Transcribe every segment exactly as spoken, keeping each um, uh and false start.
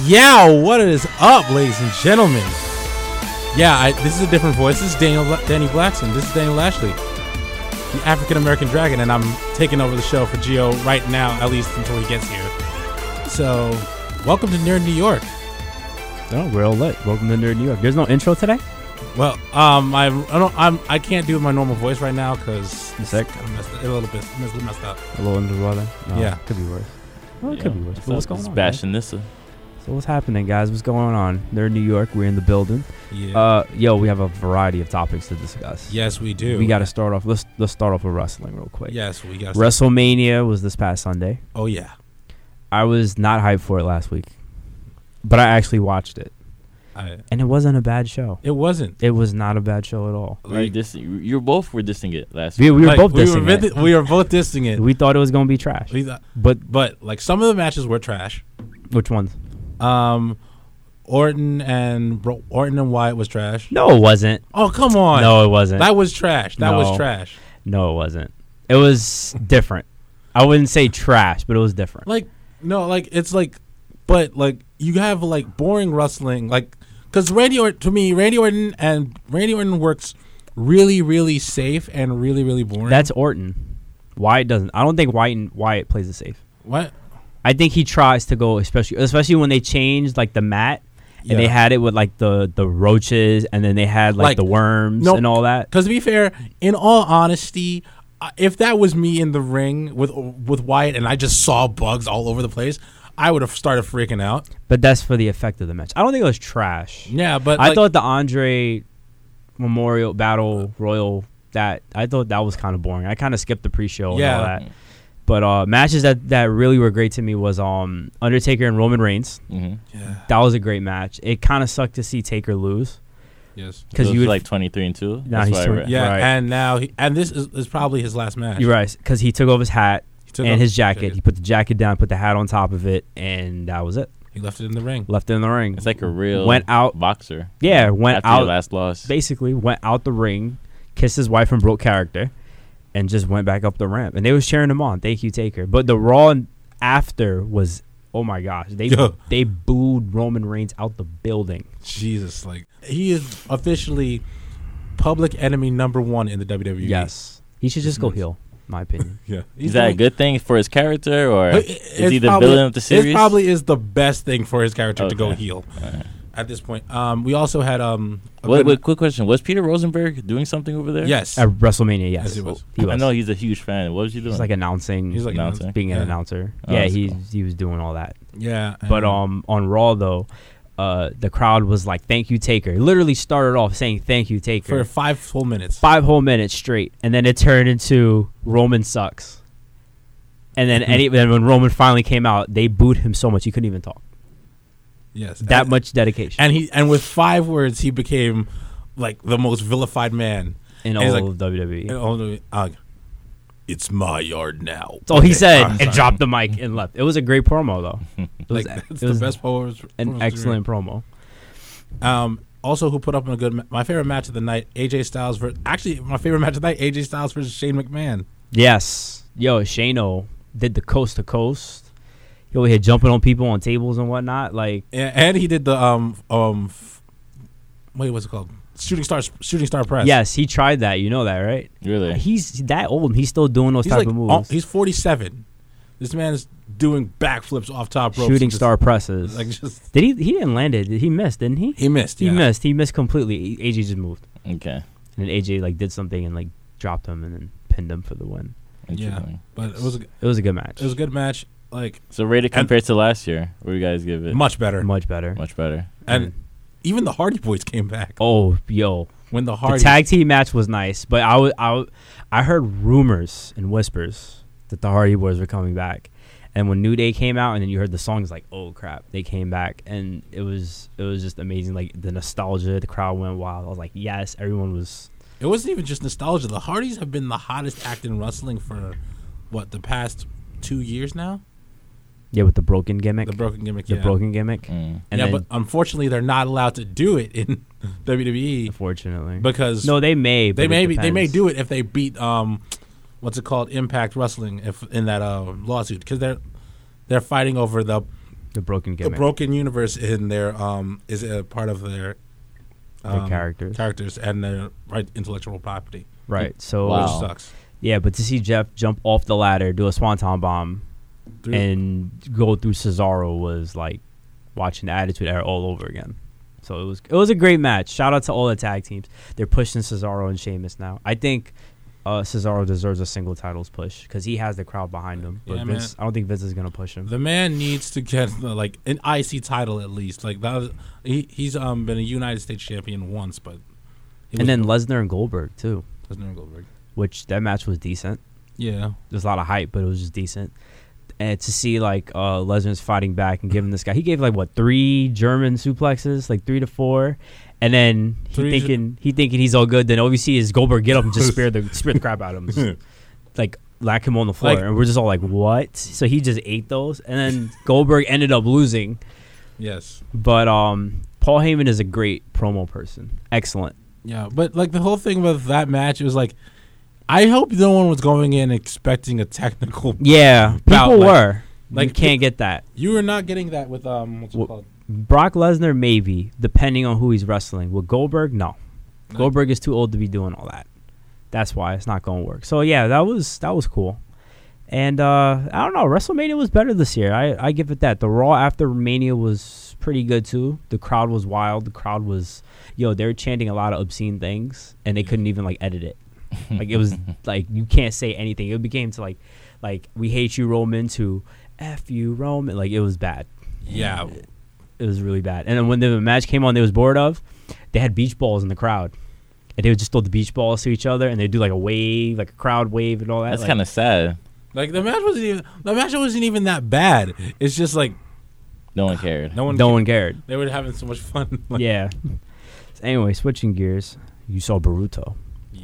Yeah, what is up, ladies and gentlemen? Yeah, I, this is a different voice. This is Daniel, Danny Blackson. This is Daniel Lashley, the African-American Dragon, and I'm taking over the show for Gio right now, at least until he gets here. So, welcome to Nerd New York. Oh, we're all lit. Welcome to Nerd New York. There's no intro today? Well, um, I, I don't, I'm, I can't do my normal voice right now because you sick? I'm messed, a little bit messed up. A little under the weather? No, yeah, could be worse. Well, it yeah. could be worse. But what's going on? Bashing this. So what's happening, guys? What's going on? Nerd New York. We're in the building. Yeah. Uh, yo, we have a variety of topics to discuss. Yes, we do. We got to start off. Let's let's start off with wrestling real quick. Yes, we got. WrestleMania was this past Sunday. Oh yeah. I was not hyped for it last week, but I actually watched it. I, and it wasn't a bad show. It wasn't. It was not a bad show at all. Like, dis- you both were dissing it last we, week. we were like, both we dissing were it. We were both dissing it. We thought it was going to be trash. We th- but but like some of the matches were trash. Which ones? Um, Orton and Bro- Orton and Wyatt was trash. No, it wasn't. Oh come on. No, it wasn't. That was trash. That No. was trash. No, it wasn't. It was different. I wouldn't say trash, but it was different. Like no, like it's like, but like you have like boring wrestling, like because Randy Orton to me, Randy Orton and Randy Orton works really, really safe and really, really boring. That's Orton. Wyatt doesn't. I don't think Wyatt Wyatt plays it safe. What? I think he tries to go, especially especially when they changed like the mat Yeah. and they had it with like the the roaches and then they had like, Like, the worms no, and all that. Because to be fair, in all honesty, uh, if that was me in the ring with with Wyatt and I just saw bugs all over the place, I would have started freaking out. But that's for the effect of the match. I don't think it was trash. Yeah, but I like, thought the Andre Memorial Battle Royal that I thought that was kind of boring. I kind of skipped the pre-show Yeah. and all that. But uh, matches that, that really were great to me was um, Undertaker and Roman Reigns. Mm-hmm. Yeah. That was a great match. It kind of sucked to see Taker lose. Yes. Because you you was would like twenty-three and two. Nah, he's twenty Yeah, Right. and now he, and this is, is probably his last match. You're right. Because he took off his hat He took and off his jacket. jacket. He put the jacket down, put the hat on top of it, and that was it. He left it in the ring. Left it in the ring. It's like a real Went out. boxer. Yeah, went after out. your last loss. Basically, went out the ring, kissed his wife and broke character, and just went back up the ramp. And they was cheering him on. Thank you, Taker. But the Raw after was, oh my gosh, they Yo. they booed Roman Reigns out the building. Jesus, like he is officially public enemy number one in the W W E. Yes, he should just go Nice. heel. My opinion. Yeah. He's Is that a doing- good thing for his character, or It- is it's he the probably- villain of the series? It probably is the best thing for his character to go Okay. heel Alright. at this point. Um, we also had um. a Wait, good- wait, quick question: was Peter Rosenberg doing something over there? Yes. At WrestleMania, yes, Yes, he was. He was. I know he's a huge fan. What was he doing? He's like announcing. He's like Announcing. being an Yeah. announcer. Oh, yeah, that's he cool. he was doing all that. Yeah. But and- um, on Raw though, uh, the crowd was like, "Thank you, Taker." Literally started off saying, "Thank you, Taker," for five full minutes. five whole minutes straight, and then it turned into Roman sucks. And then any then when Roman finally came out, they booed him so much he couldn't even talk. Yes. That and, much dedication. And he and with five words he became like the most vilified man in and all he's like- of W W E. in all the- uh, it's my yard now. That's all he Okay, said, I'm and sorry. dropped the mic and left. It was a great promo though. It was, Like it's it was the best power. an excellent promo. Um, also, who put up a good? Ma- my favorite match of the night: A J Styles versus. Actually, my favorite match of the night: A J Styles versus Shane McMahon. Yes, yo, Shano did the coast to coast. He over here jumping on people on tables and whatnot. Like, And, and he did the um um. F- wait, what's it called? Shooting star shooting star press. yes, he tried that. You know that, right? Really? He's that old and he's still doing those he's type like of moves. oh, he's forty-seven. This man is doing backflips off top ropes. Shooting and just- star presses. Like just Did he? He didn't land it. Did he miss? Didn't he? he missed. He yeah. missed. He missed completely. A J just moved, Okay. and then A J like did something and like dropped him and then pinned him for the win. Interesting. But it was a, It was a good match. it was a good match. Like So rated And- compared to last year, what do you guys give it? much better. much better. Much better. And even the Hardy Boys came back Oh, yo, when the the Hardy tag team match was nice, but I was I, w- I heard rumors and whispers that the Hardy Boys were coming back, and when New Day came out, and then you heard the songs, like, oh crap, they came back, and it was it was just amazing. Like the nostalgia, the crowd went wild. I was like, yes, everyone was. It wasn't even just nostalgia. The Hardys have been the hottest act in wrestling for what the past two years now. Yeah, with the broken gimmick. The broken gimmick. The yeah. broken gimmick. Mm. And yeah, then, but unfortunately, they're not allowed to do it in W W E unfortunately, because no, they may. they but may it be, they may depends. do it if they beat um, what's it called, Impact Wrestling, if in that uh, lawsuit, because they're they're fighting over the The broken gimmick. The broken universe in their um is a part of their, um, their characters, characters and their right intellectual property. Right. So wow. Which sucks. Yeah, but to see Jeff jump off the ladder, do a swanton bomb, Through. and go through Cesaro was like watching the Attitude Era all over again. So it was it was a great match. Shout out to all the tag teams. They're pushing Cesaro and Sheamus now. I think uh, Cesaro deserves a single titles push because he has the crowd behind him. But yeah, Vince, I don't think Vince is gonna push him. The man needs to get uh, like an I C title at least. Like that, was, he he's um been a United States champion once, but and then Lesnar and Goldberg too. Lesnar and Goldberg, which that match was decent. Yeah, there's a lot of hype, but it was just decent. And to see like uh, Lesnar's fighting back and giving this guy, he gave like what three German suplexes, like three to four, and then he three thinking he thinking he's all good. Then all we see is Goldberg get up and just spear the spear the crap out of him, just, like lack him on the floor, like, and we're just all like, what? So he just ate those, and then Goldberg ended up losing. Yes, but um, Paul Heyman is a great promo person, excellent. Yeah, but like the whole thing with that match, it was like, I hope no one was going in expecting a technical. Yeah, bout. people like, were. Like you can't get that. You were not getting that with um. What's it well, called? Brock Lesnar, maybe, depending on who he's wrestling. With Goldberg, no. no. Goldberg is too old to be doing all that. That's why it's not going to work. So yeah, that was that was cool. And uh, I don't know, WrestleMania was better this year. I I give it that. The Raw after Mania was pretty good too. The crowd was wild. The crowd was, yo, they were chanting a lot of obscene things, and they couldn't even like edit it. Like it was like you can't say anything. It became to like like we hate you Roman to F you Roman. Like it was bad. Yeah, it, it was really bad. And then when the match came on, they was bored of. They had beach balls in the crowd, and they would just throw the beach balls to each other, and they'd do like a wave, like a crowd wave, and all that. That's like, kind of sad. Like the match wasn't even the match wasn't even that bad. It's just like no one cared. No one. No cared. one cared. They were having so much fun. Like, yeah. So anyway, switching gears, you saw Boruto.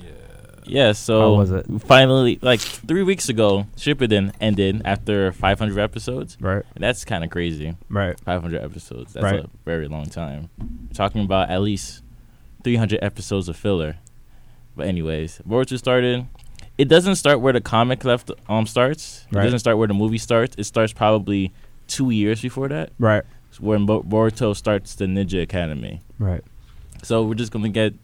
Yeah, so how was it? Finally, like three weeks ago, Shippuden ended after five hundred episodes. Right. And that's kind of crazy. Right. five hundred episodes. That's right. a very long time. We're talking about at least three hundred episodes of filler. But anyways, Boruto started. It doesn't start where the comic left um starts. It right. doesn't start where the movie starts. It starts probably two years before that. Right. Where Bo- Boruto starts the Ninja Academy. Right. So we're just going to get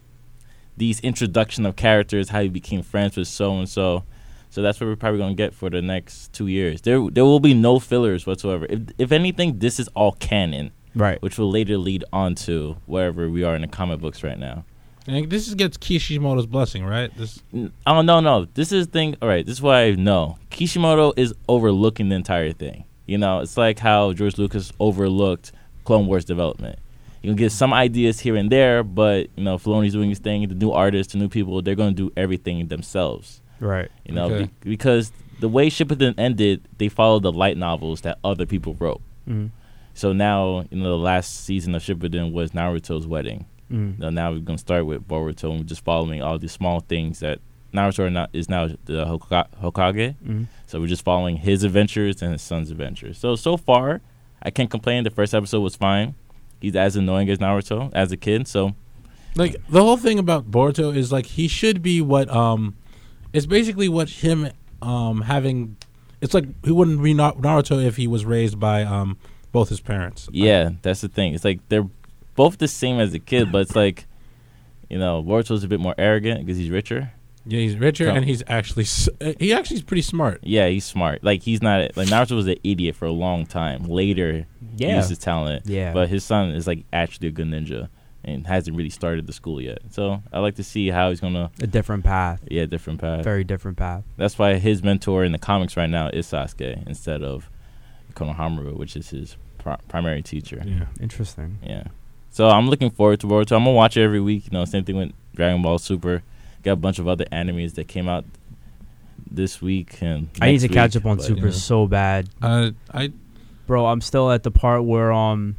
these introduction of characters, how he became friends with so and so. So that's what we're probably going to get for the next two years. There there will be no fillers whatsoever. If if anything, this is all canon. Right. Which will later lead on to wherever we are in the comic books right now. And this is gets Kishimoto's blessing, right? This Oh, no, no. This is the thing. All right, this is why I know. Kishimoto is overlooking the entire thing. You know, it's like how George Lucas overlooked Clone Wars development. You can get some ideas here and there, but, you know, Filoni's doing his thing. The new artists, the new people, they're going to do everything themselves. Right. You know, okay. be- because the way Shippuden ended, they followed the light novels that other people wrote. Mm-hmm. So now, you know, the last season of Shippuden was Naruto's wedding. Mm-hmm. Now, now we're going to start with Boruto, and we're just following all these small things that Naruto are not, is now the Hoka- Hokage. Mm-hmm. So we're just following his adventures and his son's adventures. So, so far, I can't complain. The first episode was fine. He's as annoying as Naruto as a kid, so like the whole thing about Boruto is like he should be what um, it's basically what him um having. It's like he wouldn't be Naruto if he was raised by um both his parents. Yeah, like, that's the thing. It's like they're both the same as a kid, but it's like, you know, Boruto's a bit more arrogant because he's richer. Yeah, he's richer, so, and he's actually he actually is pretty smart. Yeah, he's smart. Like he's not like Naruto was an idiot for a long time. Later, yeah. he used his talent. Yeah, but his son is like actually a good ninja and hasn't really started the school yet. So I like to see how he's gonna a different path. Yeah, different path. Very different path. That's why his mentor in the comics right now is Sasuke instead of Konohamaru, which is his pr- primary teacher. Yeah, interesting. Yeah. So I'm looking forward to Boruto. I'm gonna watch it every week. You know, same thing with Dragon Ball Super. Got a bunch of other animes that came out this week and I need to week, catch up on but, Super yeah. so bad. Uh, I, bro, I'm still at the part where um,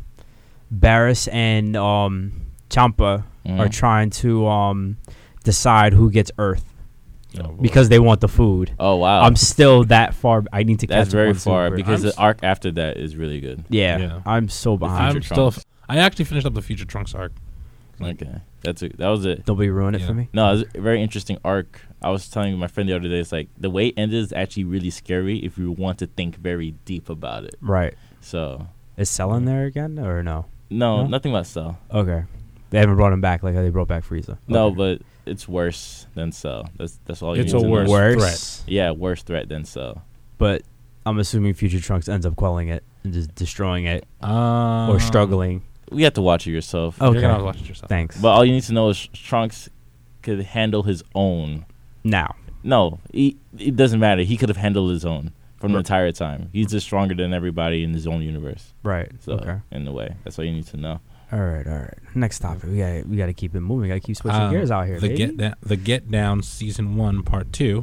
Barris and um, Champa mm-hmm. are trying to um decide who gets Earth oh, because they want the food. Oh wow! I'm still that far. I need to catch That's up very on far Super. because I'm the arc after that is really good. Yeah, Yeah. I'm so behind. I'm Future still. Trunks. I actually finished up the Future Trunks arc. Okay, that's a, that was it. Nobody ruin it Yeah. for me. No, it was a very interesting arc. I was telling my friend the other day, it's like the way it ended is actually really scary if you want to think very deep about it. Right. So Is Cell in there again or no? no, No? nothing about Cell. Okay. They haven't brought him back like how they brought back Frieza. No, Okay. but it's worse than Cell. That's that's all you It's need a to worse know. worse. Yeah, worse threat than Cell. But I'm assuming Future Trunks ends up quelling it and just destroying it Um, or struggling. You have to watch it yourself. Okay. You're gonna watch it yourself. Thanks. But all you need to know is Trunks could handle his own. Now. No, he, it doesn't matter. He could have handled his own from the Right. entire time. He's just stronger than everybody in his own universe. Right. So, Okay. in a way, that's all you need to know. All right. All right. Next topic. We got we got to keep it moving. Got to keep switching Um, gears out here. The baby. Get Down, the Get Down season one, part two.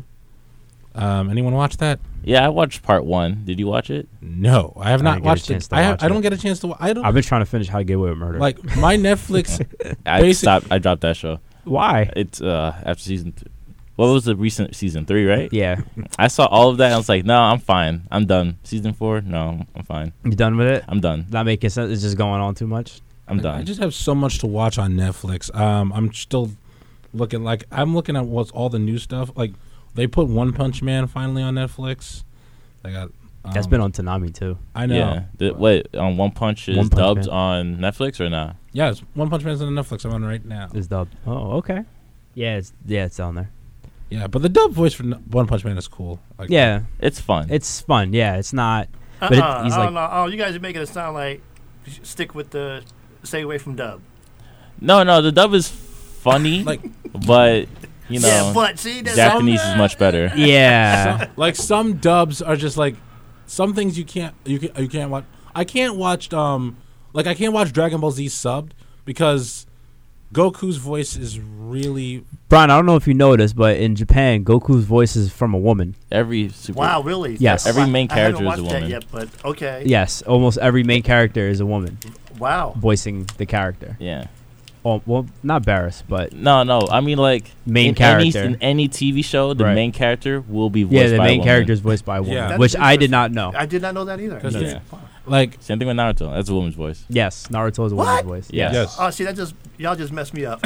Um, anyone watch that? Yeah, I watched part one. Did you watch it? No, I have I not didn't get a watched chance it. to I have, watch I don't it. get a chance to. wa- I don't I've been trying to finish How to Get Away with Murder. like my Netflix. I Basic- stopped. I dropped that show. Why? It's uh after season. Th- what was the recent season three? Right. Yeah. I saw all of that. And I was like, no, I'm fine. I'm done. Season four. No, I'm fine. You done with it? I'm done. Not making sense. It's just going on too much. I'm Like, done. I just have so much to watch on Netflix. Um, I'm still looking like I'm looking at what's all the new stuff. Like they put One Punch Man finally on Netflix. They got um, That's been on Tanami too. I know. Yeah. The, wait, on One Punch is One Punch dubbed Man. on Netflix or not? Yeah, it's One Punch Man's on Netflix. I'm on right now. Is dubbed. Oh, okay. Yeah, it's yeah, it's down there. Yeah, but the dub voice for N- One Punch Man is cool. Like, Yeah, It's fun. it's fun. Yeah, it's not. Uh-uh. But it- he's I like- don't know. Oh, you guys are making it sound like you should stick with the stay away from dub. no, no, the dub is funny, Like but you know, yeah, but see, that's Japanese is much better. Yeah, some, like some dubs are just like some things you can't you can you can't watch. I can't watch um like I can't watch Dragon Ball Z subbed because Goku's voice is really Brian. I don't know if you noticed, but in Japan, Goku's voice is from a woman. Every super. Wow, really? Yes. Every I- main I haven't character is a watched that woman. yet, but okay. Yes, almost every main character is a woman Wow. voicing the character. Yeah. Oh, well, not Barris, but No, no. I mean, like Main in character. Any, in any T V show, the Right. main character will be voiced yeah, the by a main woman. character is voiced by a woman, Yeah. That which is I did interesting. not know. I did not know that either. 'Cause Yeah. it's- like Same thing with Naruto. That's a woman's voice. Yes, Naruto is a What? woman's voice. Yeah. yes, Oh, see, that just y'all just messed me up.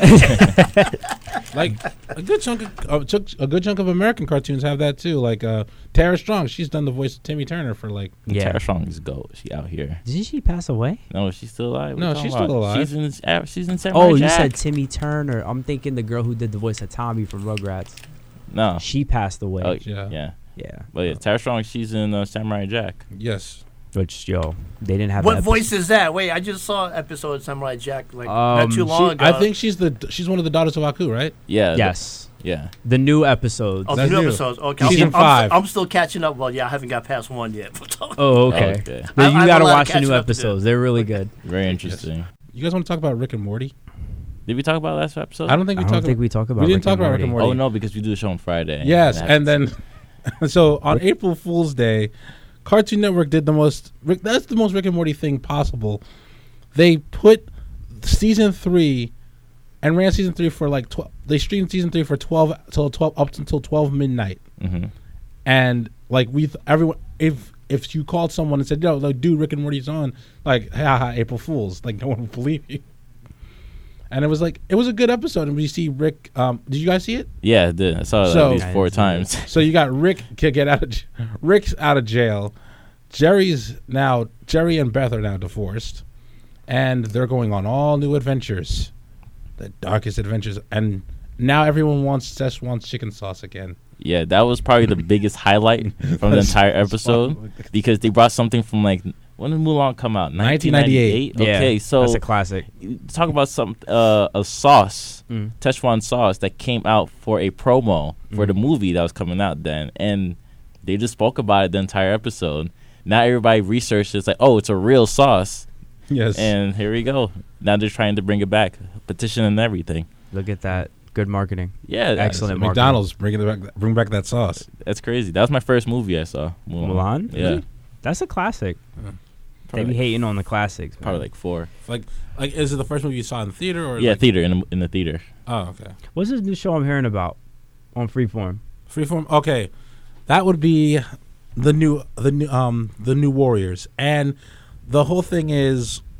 like a good chunk of a, chunk- a good chunk of American cartoons have that too. Like uh, Tara Strong, she's done the voice of Timmy Turner for like Yeah. Tara Strong is goat. She out here. Didn't she pass away? No, she's still alive. What No, you talking she's still about? alive. She's in. uh, She's in Samurai Oh, you Jack. said Timmy Turner. I'm thinking the girl who did the voice of Tommy from Rugrats. no. She passed away. Oh, yeah. yeah. Yeah. But yeah, Tara Strong. She's in uh, Samurai Jack. yes. Which, yo, they didn't have what that voice is that? Wait, I just saw an episode of Samurai Jack like Um, not too long She- ago. I think she's the she's one of the daughters of Aku, right? Yeah. th- Yes. yeah. The new episodes. Oh, the That's new new. episodes. Okay, Season I'm, five. I'm, I'm still catching up. Well, yeah, I haven't got past one yet. Oh, okay. Okay. But I- you I have gotta a lot of watch the catching new up to do. episodes. They're really good. Very interesting. You guys want to talk about Rick and Morty? Did we talk about last episode? I don't think I we don't talked. think about, we talk about we Rick didn't talk and about Rick and Morty. Morty. Oh no, because we do the show on Friday. Yes, I have and to- then so on April Fool's Day, Cartoon Network did the most. Rick, that's the most Rick and Morty thing possible. They put season three and ran season three for like twelve. They streamed season three for twelve till twelve up until twelve midnight, Mhm. and like we th- everyone if if you called someone and said, "Yo, like, dude, Rick and Morty's on," like, haha, April Fools, like no one would believe you. And it was like it was a good episode, and we see Rick. Um, did you guys see it? Yeah, I did. I saw it So- at least I four didn't see it. times. So you got Rick can get out of j- Rick's out of jail. Jerry's now Jerry and Beth are now divorced, and they're going on all new adventures, the darkest adventures. And now everyone wants Szechuan chicken sauce again. Yeah, that was probably the biggest highlight from the That's- entire that's episode fun. because they brought something from like when did Mulan come out? nineteen ninety-eight. Yeah, Okay, so that's a classic. talk about some uh, a sauce, Mm. Szechuan sauce that came out for a promo for Mm. the movie that was coming out then, and they just spoke about it the entire episode. Now everybody researched it's like, oh, it's a real sauce, Yes. and here we go. Now they're trying to bring it back, petition and everything. Look at that. Good marketing. Yeah, that's, Excellent. marketing. McDonald's bringing it back, bring back that sauce. that's crazy. That was my first movie I saw. Mulan? Yeah, Really? That's a classic. They probably, be like, hating on the classics. man. probably like four. Like, like is it the first movie you saw in the theater or Yeah, like, theater in the, in the theater. Oh, okay. What's this new show I'm hearing about on Freeform? Freeform. Okay, that would be the new the new um the new Warriors, and the whole thing is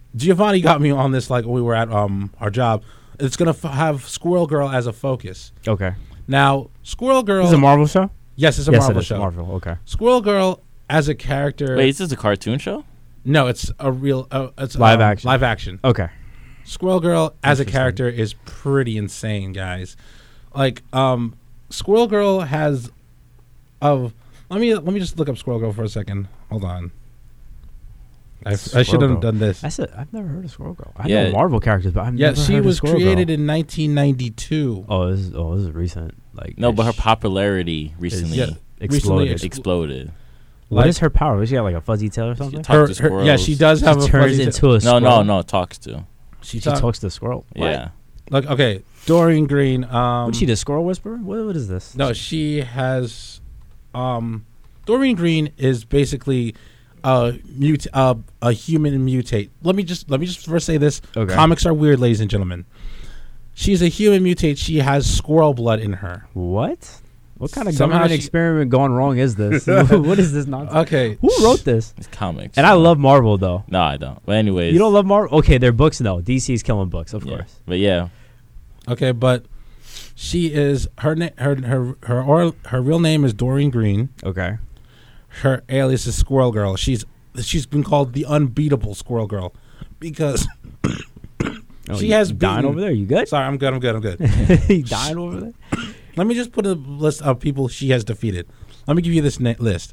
Giovanni got me on this like when we were at um our job. It's gonna f- have Squirrel Girl as a focus. Okay. Now, Squirrel Girl. This is a Marvel show? Yes, it's a yes, Marvel it is show. Marvel, okay. Squirrel Girl as a character. Wait, is this a cartoon show? No, it's a real. Uh, it's Live um, action. Live action. Okay. Squirrel Girl as a Interesting. character is pretty insane, guys. Like, um, Squirrel Girl has. Of let me let me just look up Squirrel Girl for a second. Hold on. I, I Squirrel should have Girl. done this. I said I've never heard of Squirrel Girl. I Yeah. know Marvel characters, but I've Yeah, never she heard was of Squirrel created Girl. in nineteen ninety-two. Oh, this is oh, this is recent. Like No, but her ish. popularity recently Yeah. exploded. recently exploded. What Like- is her power? Does she have like a fuzzy tail or She something? talk Her, to her, yeah, she squirrels. does have She a turns fuzzy into tail. a No, squirrel. no, no. Talks to. She, She talk- talks to the squirrel. Yeah. Like, okay, Dorian Green. Um, What's she, the squirrel whisperer? What, what is this? No, she has. Um, Dorian Green is basically a mut- uh, a human mutate. Let me just let me just first say this: Okay. comics are weird, ladies and gentlemen. She's a human mutate. She has squirrel blood in her. What? What kind of Somehow government she- experiment gone wrong is this? What is this nonsense? Okay, Who wrote this? It's comics. And I love Marvel though. No, I don't. But anyways. You don't love Marvel? Okay, their books no. D C's killing books, of yeah. course. But yeah. okay, but she is her na- her her her or, her real name is Dorian Green. Okay. Her alias is Squirrel Girl. She's she's been called the unbeatable Squirrel Girl because Oh, she you has dying beaten- over there. You good? Sorry, I'm good. I'm good. I'm good. you dying over there? Let me just put a list of people she has defeated. Let me give you this na- list.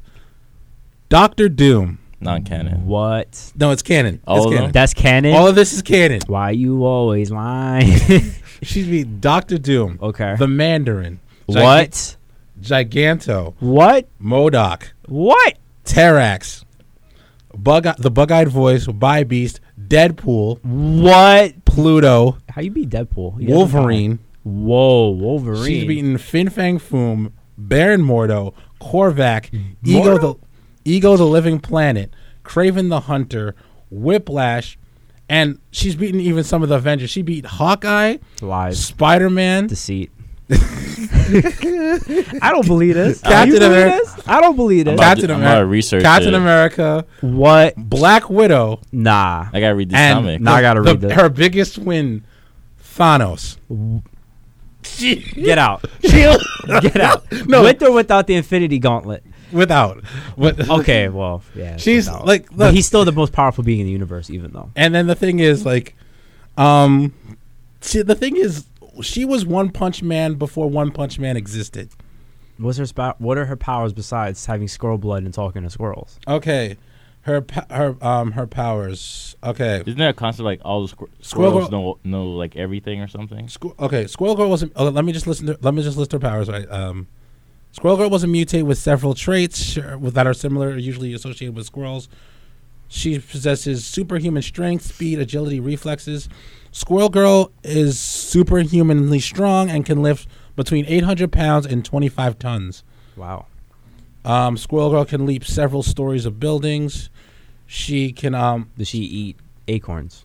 Doctor Doom. Non-canon. What? No, it's canon. All it's of them? canon. That's canon. All of this is canon. Why you always lying? She's beat Doctor Doom. okay. The Mandarin. Giga- what? Giganto. What? Modoc. What? Terrax. Bug. The Bug-Eyed Voice. Bi Beast. Deadpool. What? Pluto. How you beat Deadpool? He doesn't Wolverine. count. Whoa, Wolverine. She's beaten Fin Fang Foom. Baron Mordo. Korvac. Ego the Ego the Living Planet. Craven the Hunter. Whiplash. And she's beaten even some of the Avengers. She beat Hawkeye. lies. Spider-Man. Deceit. I don't believe this. Captain You believe America. this? I don't believe I'm this. about Captain to- I'm America. about to research Captain it. America. What? Black Widow. Nah. I gotta read this And comic. Now I gotta the- read this. her biggest win, Thanos. Get out. Get out. No. With or without the Infinity Gauntlet? Without. With, Okay, well, yeah. She's without. like, But look, he's still the most powerful being in the universe, even though. and then the thing is, like, um, see, the thing is, she was One Punch Man before One Punch Man existed. What's her spa- What are her powers besides having squirrel blood and talking to squirrels? Okay, her pa- her um her powers. Okay, Isn't there a concept like all the squir- Squirrel squirrels Girl- know know like everything or something? Squ- okay, Squirrel Girl wasn't. Oh, let me just listen. To, let me just list her powers. Right. Um, Squirrel Girl was a mutate with several traits sure, with- that are similar, usually associated with squirrels. She possesses superhuman strength, speed, agility, reflexes. Squirrel Girl is superhumanly strong and can lift between eight hundred pounds and twenty-five tons. Wow. Um, Squirrel Girl can leap several stories of buildings. She can, um, Does she eat acorns?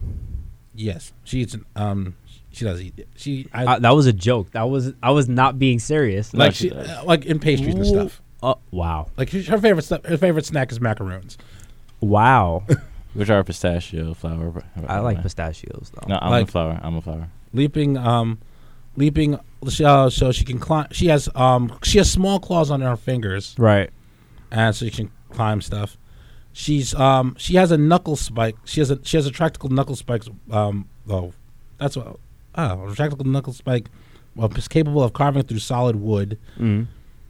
yes, she eats. Um, she does eat. She, I, Uh, that was a joke. That was I was not being serious. like No, she she, does. uh, like in pastries and Ooh. stuff. Oh, wow. Like her favorite stuff. Her favorite snack is macaroons. Wow. Which are pistachio flour. I like pistachios though. No, I'm Like- a flour. I'm a flour. Leaping, um, leaping. Uh, so she can climb. She has, um, she has small claws on her fingers, Right. and so she can climb stuff. She's, um, she has a knuckle spike. She has a, she has a retractable knuckle spike. Um, oh, that's what. Oh, a retractable knuckle spike. Well, is capable of carving through solid wood. Mm.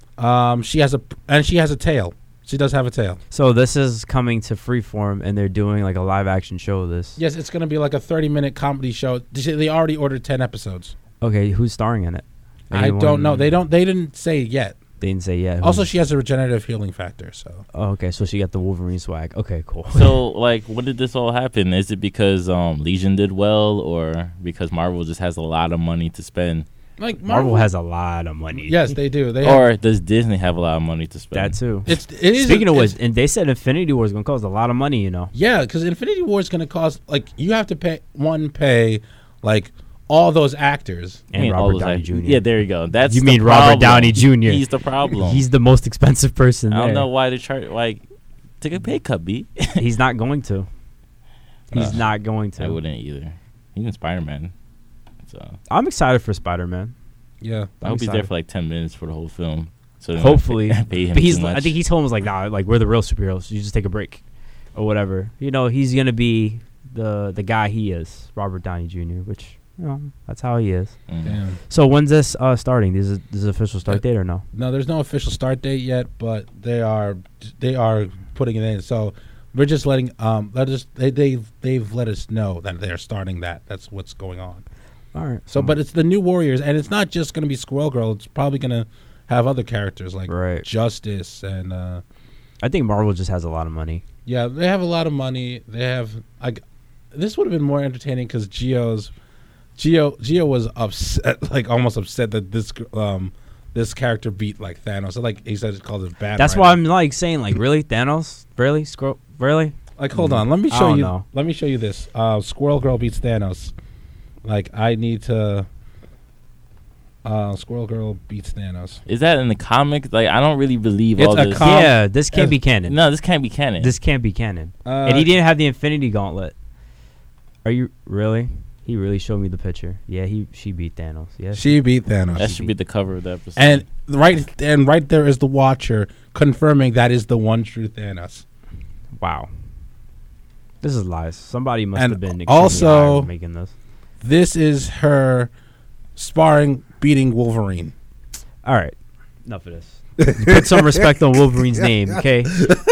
Um, she has a, and she has a tail. She does have a tail. So this is coming to Freeform, and they're doing like a live action show of this. Yes, it's gonna be like a thirty-minute comedy show. They they already ordered ten episodes. Okay, who's starring in it? I don't Anyone- know. They don't. They didn't say yet. They didn't say yet. Also, Who's- she has a regenerative healing factor. So Oh, okay, so she got the Wolverine swag. Okay, cool. So, like, when did this all happen? Is it because um, Legion did well, or because Marvel just has a lot of money to spend? like Marvel has a lot of money. Yes, they do. They have, Or does Disney have a lot of money to spend? that too. it's it is Speaking of it's- which, and they said Infinity War is going to cost a lot of money. You know. yeah, because Infinity War is going to cost like you have to pay one pay like all those actors. I And mean, all Robert those Downey act- Junior Yeah, there you go. That's You the mean Robert problem. Downey Junior He's the problem. He's the most expensive person I don't there. know why they charge. Like, take a pay cut, B. He's not going to. He's Uh, not going to. I wouldn't either. Even Spider Man. So I'm excited for Spider-Man. Yeah, I hope he's there for like ten minutes for the whole film. So they don't Hopefully, pay, pay him but he's. too much. I think he told him was like, nah, like we're the real superheroes. You just take a break, or whatever. You know, he's gonna be the the guy he is, Robert Downey Junior Which you know, that's how he is. Mm. Damn. So when's this uh, starting? This is this is official start Uh, date or no? No, there's no official start date yet, but they are they are putting it in. So we're just letting um let us they they've they've let us know that they're starting that. That's what's going on. All right. So, but it's the New Warriors, and it's not just going to be Squirrel Girl. It's probably going to have other characters like Right. Justice and uh, I think Marvel just has a lot of money. yeah, they have a lot of money. They have like this would have been more entertaining because Geo's Geo Geo was upset, like almost upset that this um this character beat like Thanos. So, like he said, it's called it bad. That's writing. why I'm like saying like really Thanos, really Scroll, really. Like, hold on. Let me I show don't you. know. Let me show you this. Uh, Squirrel Girl beats Thanos. Like, I need to. Uh, Squirrel Girl beats Thanos. Is that in the comics? Like, I don't really believe It's all a this. com- yeah, this can't as- be canon. no, this can't be canon. This can't be canon. Uh, And he didn't have the Infinity Gauntlet. Are you really? He really showed me the picture. Yeah, he she beat Thanos. Yeah, She beat Thanos. that should be the cover of the episode. and right and right there is the Watcher confirming that is the one true Thanos. wow. This is lies. Somebody must And have been extremely also- high for making this. This is her sparring beating Wolverine. All right, enough of this. Put some respect on Wolverine's name, okay?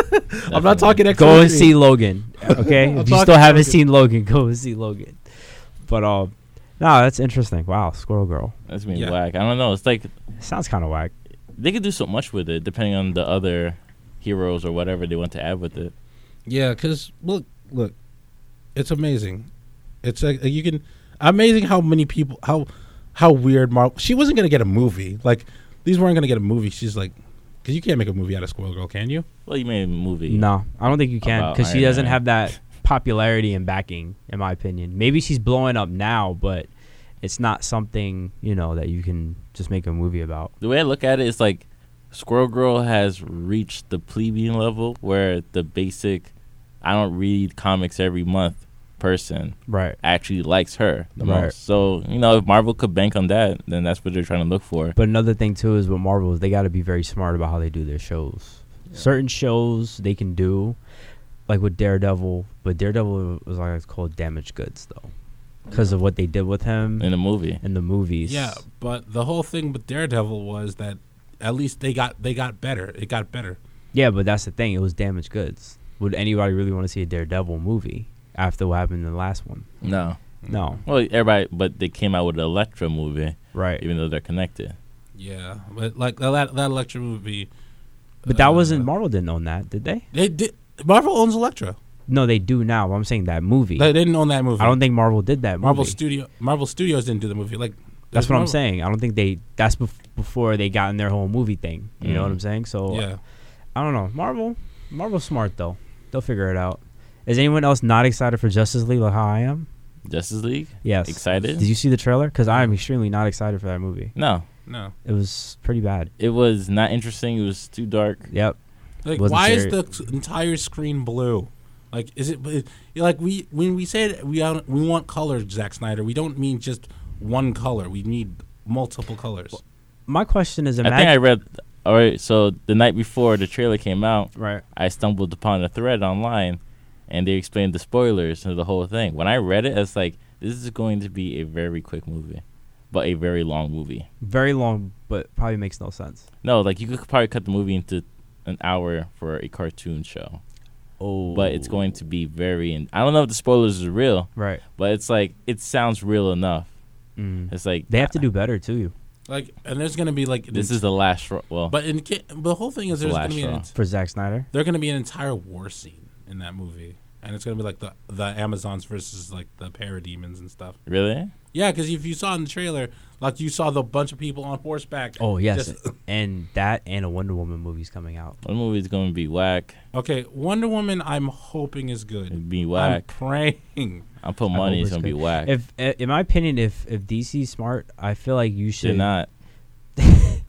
I'm not talking X Go and twenty-three. see Logan, okay? I'm If you talking still haven't Logan. seen Logan, go and see Logan. But uh, no, that's interesting. Wow, Squirrel Girl. That's being Yeah. whack. I don't know. It's like Sounds kind of whack. they could do so much with it, depending on the other heroes or whatever they want to add with it. Yeah, because look, look, it's amazing. It's like you can amazing how many people how how weird Marvel. She wasn't gonna get a movie. Like these weren't gonna get a movie. She's like, because you can't make a movie out of Squirrel Girl, can you? Well, you made a movie. No, I don't think you can About because she Iron doesn't Man. have that popularity and backing, in my opinion. Maybe she's blowing up now, but it's not something you know that you can just make a movie about. The way I look at it is like Squirrel Girl has reached the plebeian level where the basic, I don't read comics every month person Right. actually likes her the Right. most. So, you know, if Marvel could bank on that, then that's what they're trying to look for. But another thing too is with Marvel is they got to be very smart about how they do their shows. Certain shows they can do, like with Daredevil, but Daredevil was like called damaged goods though, because of what they did with him In the movie. in the movies. Yeah, but the whole thing with Daredevil was that at least they got they got better. It got better. Yeah, but that's the thing. It was damaged goods. Would anybody really want to see a Daredevil movie after what happened in the last one? No. No. Well, everybody, but they came out with the Elektra movie, Right. even though they're connected. Yeah, but like that that Elektra movie. But that uh, wasn't Marvel didn't own that, did they? They did. Marvel owns Elektra. No, they do now. But I'm saying that movie. They didn't own that movie. I don't think Marvel did that movie. Marvel Studio Marvel Studios didn't do the movie. Like That's what I'm Marvel- saying. I don't think they. That's bef- before they got in their whole movie thing. You know Mm. what I'm saying? So Yeah. I don't know. Marvel, Marvel's smart though. They'll figure it out. Is anyone else not excited for Justice League like how I am? Justice League? Yes. Excited? Did you see the trailer? Because I am extremely not excited for that movie. No. No. It was pretty bad. It was not interesting. It was too dark. Yep. Like, Wasn't why is serious. the entire screen blue? Like, is it it- like we when we said we don't, we want color, Zack Snyder? We don't mean just one color. We need multiple colors. My question is, I think I imagine. read. All right, so the night before the trailer came out, Right. I stumbled upon a thread online, and they explained the spoilers of the whole thing. When I read it, it's like this is going to be a very quick movie, but a very long movie. Very long, but probably makes no sense. No, like you could probably cut the movie into an hour for a cartoon show, Oh. but it's going to be very. In- I don't know if the spoilers are real, Right. but it's like it sounds real enough. Mm. It's like They have to do better too Like, and there's gonna be like This is the last. Stro- well, But in ca- the whole thing is It's the there's last gonna be an, straw. for Zack Snyder. there's gonna be an entire war scene in that movie, and it's gonna be like the the Amazons versus like the parademons and stuff. really? Yeah, because if you saw in the trailer, like you saw the bunch of people on horseback. Oh yes, just- and that and a Wonder Woman movie's coming out. One movie's going to be whack. Okay, Wonder Woman, I'm hoping is good. It'd be I'm whack. praying. I'll put I money. hope It's it's gonna be good. whack. If, uh, in my opinion, if if D C's smart, I feel like you They're should. not. Damn.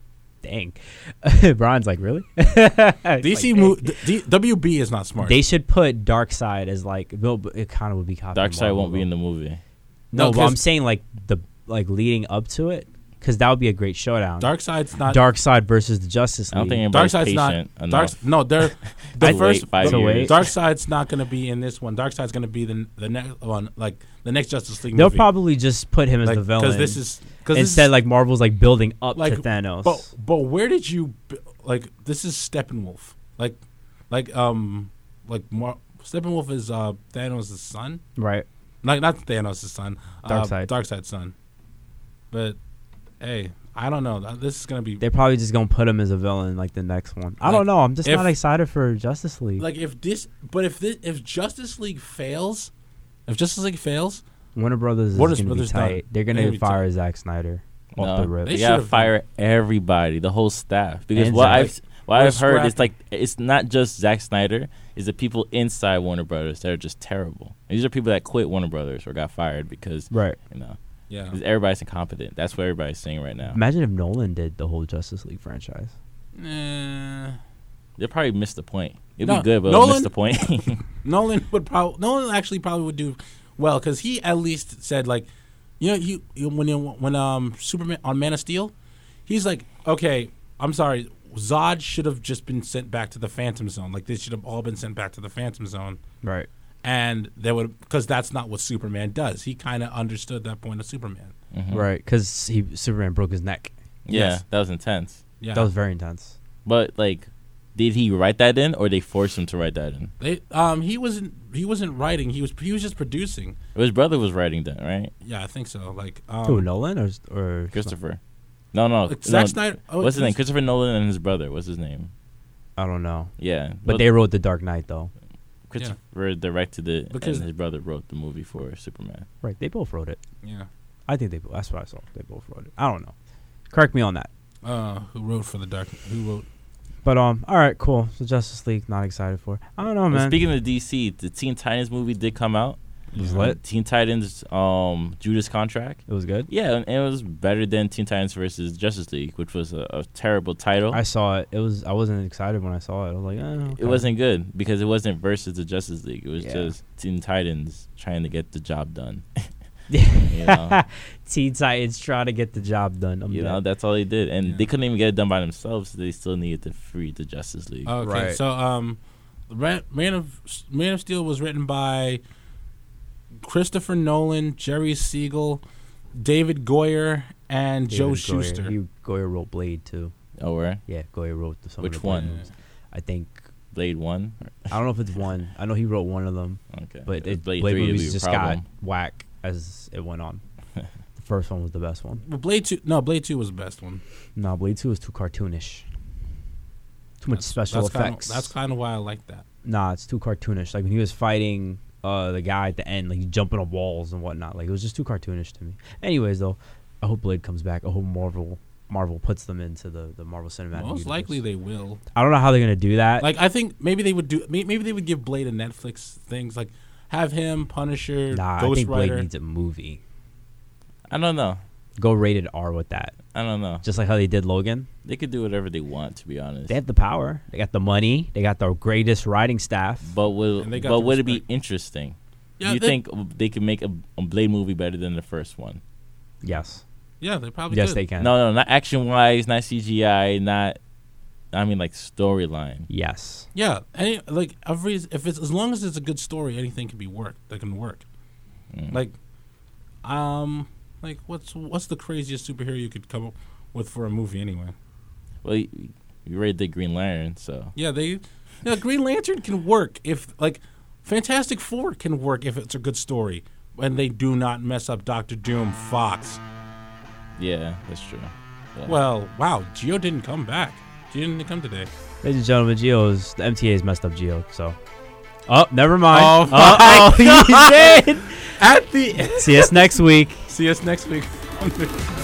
dang. Brian's like, really? D C like, mo- D- W B is not smart. They should put Darkseid as like, Bill. It kind of would be copying Darkseid Marvel, won't be though. in the movie. No, No, but I'm 'cause- saying like the like leading up to it, because that would be a great showdown. Darkseid's not. Darkseid versus the Justice I don't League. think anybody's Darkseid's not. patient enough. Dark, no, they're the I'd first. wait five So years. wait. Darkseid's not going to be in this one. Darkseid's going to be the the next one, like the next Justice League They'll movie. probably just put him as like, the villain this is because instead. Like Marvel's like building up like, to Thanos. But but where did you b- like? This is Steppenwolf. Like like um like Mar- Steppenwolf is uh Thanos' son. right. Like not Thanos' son. Darkseid. Uh, Darkseid's son. But hey, I don't know. This is gonna be They're probably just gonna put him as a villain like the next one. I Like, don't know. I'm just if- not excited for Justice League. like if this. But if this, if Justice League fails, if Justice League fails, Warner Brothers Warner is gonna Brothers be tight. done. They're gonna They're gonna be fire tight. Zack Snyder No, off the rip. They They gotta should've fire everybody, the whole staff, because And what Zack. I've what We're I've heard is scrapping. like it's not just Zack Snyder, it's the people inside Warner Brothers that are just terrible. And these are people that quit Warner Brothers or got fired because Right. you know yeah. 'cause everybody's incompetent. That's what everybody's saying right now. Imagine if Nolan did the whole Justice League franchise. Eh, They'll probably miss the point. It'd No, be good, but they'll Nolan- miss the point. Nolan would probably Nolan actually probably would do well because he at least said like, you know, you, you when you, when um Superman on Man of Steel, he's like, okay, I'm sorry, Zod should have just been sent back to the Phantom Zone. Like they should have all been sent back to the Phantom Zone, Right. and they would because that's not what Superman does. He kind of understood that point of Superman. Mhm. Right. Because he Superman broke his neck. Yeah, Yes. that was intense. Yeah, That was very intense. But like, did he write that in, or they forced him to write that in? they um he wasn't he wasn't writing. He was he was just producing. His brother was writing that, right? Yeah, I think so. Like um, Who, Nolan or or Christopher. No, no. like, no. Zack Snyder. Oh, What's his name? it's- Christopher Nolan and his brother. What's his name? I don't know. Yeah, But well, they wrote The Dark Knight though. Christopher directed it, Because- and his brother wrote the movie for Superman. Right. They both wrote it. Yeah. I think they. bo- That's what I saw. They both wrote it. I don't know. Correct me on that. Uh, who wrote for the Dark? Who wrote? But um, all right, cool. So Justice League, not excited for. I don't know, Well, man. speaking of D C, the Teen Titans movie did come out. It was lit. Teen Titans, um, Judas Contract. It was good. Yeah, and it was better than Teen Titans versus Justice League, which was a, a terrible title. I saw it. It was. I wasn't excited when I saw it. I was like, eh, okay. It wasn't good because it wasn't versus the Justice League. It was Yeah. just Teen Titans trying to get the job done. you know? Teen Titans trying to get the job done. I'm You dead. know, that's all they did, and Yeah. they couldn't even get it done by themselves. So they still needed to free the Justice League. Okay, Right. so um, Ra- Man of Man of Steel was written by Christopher Nolan, Jerry Siegel, David Goyer, and David Joe Goyer. Schuster. He, Goyer wrote Blade too. oh, where? Yeah, Goyer wrote the, some Which of the Blade one? movies. I think. Blade One. I don't know if it's one. I know he wrote one of them, Okay, but If it, Blade, Blade, Three would movies be a just problem. got whack as it went on. The first one was the best one. Well, Blade Two. No, Blade Two was the best one. No, Blade Two was too cartoonish. Too much That's- special that's kinda- effects. that's kind of why I like that. Nah, it's too cartoonish. Like when he was fighting uh, the guy at the end, like he's jumping on walls and whatnot. Like it was just too cartoonish to me. Anyways, though, I hope Blade comes back. I hope Marvel Marvel puts them into the, the Marvel Cinematic Most Universe. likely they will. I don't know how they're gonna do that. Like I think maybe they would do. may- Maybe they would give Blade a Netflix things like have him Punisher, nah, I Ghost think Blade Rider. needs a movie. I don't know. Go rated R with that, I don't know. just like how they did Logan. They could do whatever they want, to be honest. They have the power. They got the money. They got the greatest writing staff. But will And they got but the would it be respect. interesting? Yeah, do you they- think they could make a, a Blade movie better than the first one? Yes, Yeah, they probably yes, could. they can. No, no, not action wise, not C G I, not. I mean, like storyline. Yes, Yeah, any like every if it's as long as it's a good story, anything can be worked. That can work. Mm. Like, um, like what's what's the craziest superhero you could come up with for a movie anyway? Well, you, you already did Green Lantern, so Yeah, they, yeah, Green Lantern can work if like Fantastic Four can work if it's a good story and they do not mess up Doctor Doom, Fox. yeah, that's true. Yeah. Well, wow, Geo didn't come back. Geo didn't come today. ladies and gentlemen, Geo's the M T A's messed up Geo. So, oh, never mind. Oh, Uh-oh, my he did. At the See us next week. see us next week.